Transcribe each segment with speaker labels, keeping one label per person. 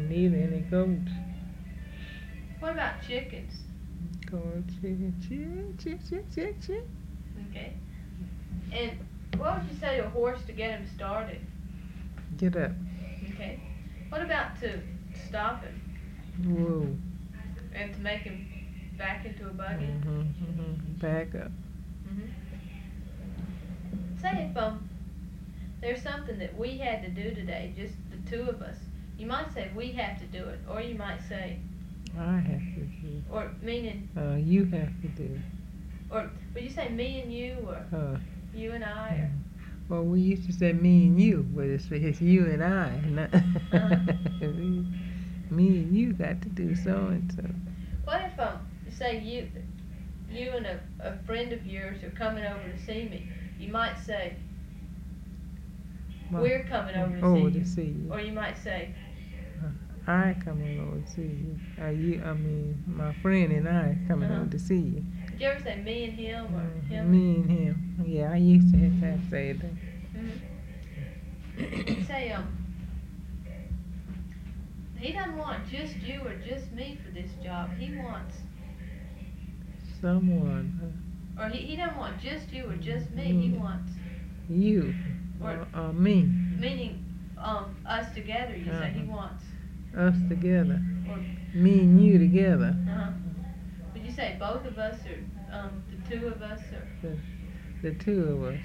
Speaker 1: need any goats.
Speaker 2: What about chickens?
Speaker 1: Go chicken, chick.
Speaker 2: Okay. And what would you say to a horse to get him started?
Speaker 1: Get up.
Speaker 2: Okay. What about to stop him
Speaker 1: Whoa.
Speaker 2: and to make him back into a buggy?
Speaker 1: Back up.
Speaker 2: Say if there's something that we had to do today, just the two of us. You might say we have to do it, or you might say,
Speaker 1: I have to do.
Speaker 2: or meaning,
Speaker 1: You have to do.
Speaker 2: or would you say me and you, or you and I, or?
Speaker 1: Well, we used to say me and you, but it's you and I. Not me and you got to do so and so.
Speaker 2: What if say you and a friend of yours are coming over to see me? You might say, we're coming over to see you. Or you might say,
Speaker 1: I coming over to see you. My friend and I coming over to see you.
Speaker 2: Did you ever say me and him or him?
Speaker 1: Me and him. Yeah, I used to have to say that.
Speaker 2: Say, he doesn't want just you or just me for this job. He wants
Speaker 1: someone.
Speaker 2: Or he doesn't want just you or just me. He wants
Speaker 1: you or me.
Speaker 2: Meaning us together. You say he wants
Speaker 1: us together.
Speaker 2: Or
Speaker 1: me and you together.
Speaker 2: Would you say both of us or the two of us or
Speaker 1: the two of us?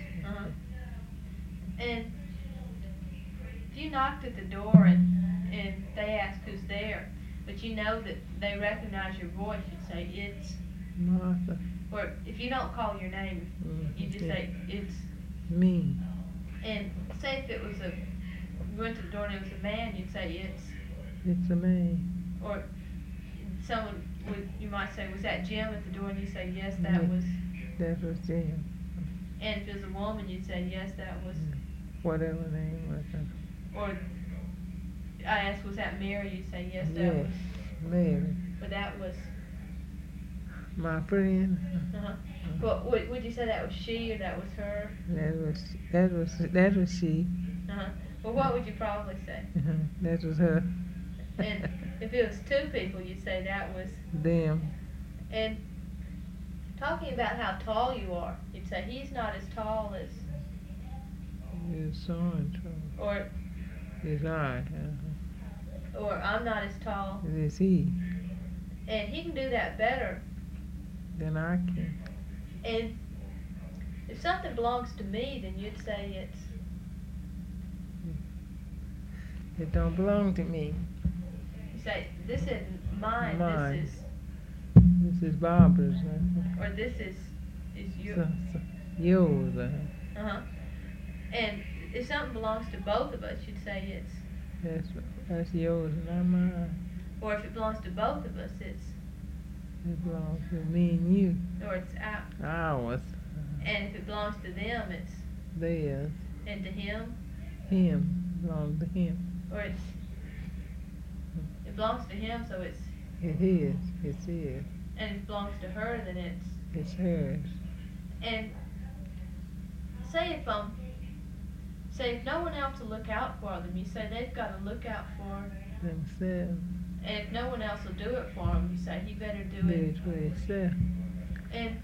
Speaker 2: And if you knocked at the door and they ask who's there, but you know that they recognize your voice, you'd say it's
Speaker 1: Martha.
Speaker 2: Or if you don't call your name, you just say it's
Speaker 1: me.
Speaker 2: And say if it was you went to the door and it was a man, you'd say
Speaker 1: it's a man.
Speaker 2: Or someone you might say, was that Jim at the door? And you say yes, that was
Speaker 1: Jim.
Speaker 2: And if it was a woman, you'd say yes, that was
Speaker 1: whatever name was.
Speaker 2: Or I asked, was that Mary? You'd say yes, that was
Speaker 1: Mary.
Speaker 2: But that was
Speaker 1: my friend.
Speaker 2: Well, would you say that was she or that was her?
Speaker 1: That was she.
Speaker 2: Well, what would you probably say?
Speaker 1: That was her.
Speaker 2: And if it was two people, you'd say that was
Speaker 1: them.
Speaker 2: And talking about how tall you are, you'd say he's not as tall as.
Speaker 1: So and so.
Speaker 2: Or.
Speaker 1: Is I.
Speaker 2: Or I'm not as tall.
Speaker 1: Is he.
Speaker 2: And he can do that better
Speaker 1: than I can.
Speaker 2: And if something belongs to me, then you'd say
Speaker 1: it don't belong to me.
Speaker 2: You say, this isn't mine. This is
Speaker 1: Barbara's.
Speaker 2: Or this is yours.
Speaker 1: Yours.
Speaker 2: And if something belongs to both of us, you'd say
Speaker 1: that's yours and not mine.
Speaker 2: Or if it belongs to both of us, it
Speaker 1: belongs to me and you.
Speaker 2: Or it's
Speaker 1: ours.
Speaker 2: And if it belongs to them, it's
Speaker 1: theirs.
Speaker 2: And to him?
Speaker 1: Him. Belongs to him.
Speaker 2: Or it belongs to him, so it's
Speaker 1: his. It's his.
Speaker 2: And if it belongs to her, then
Speaker 1: it's hers.
Speaker 2: And say if no one else will look out for them, you say they've got to look out for
Speaker 1: themselves.
Speaker 2: And if no one else will do it for him, you say he better do it
Speaker 1: for himself.
Speaker 2: And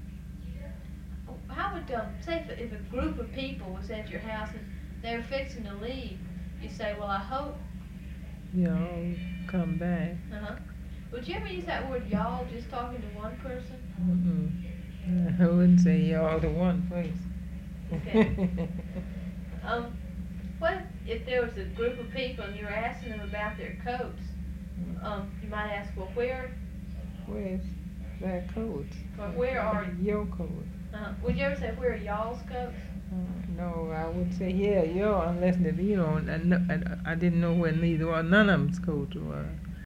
Speaker 2: how would say if a group of people was at your house and they were fixing to leave, you say, well, I hope
Speaker 1: y'all come back.
Speaker 2: Would you ever use that word y'all just talking to one person?
Speaker 1: I wouldn't say y'all to one place.
Speaker 2: Okay. What if there was a group of people and you were asking them about their coats? You might ask, well,
Speaker 1: where's that coat?
Speaker 2: Or where are
Speaker 1: your coat?
Speaker 2: Would you ever say, where are y'all's coats?
Speaker 1: No, I would say, yeah, y'all, unless I didn't know where none of them's coats were.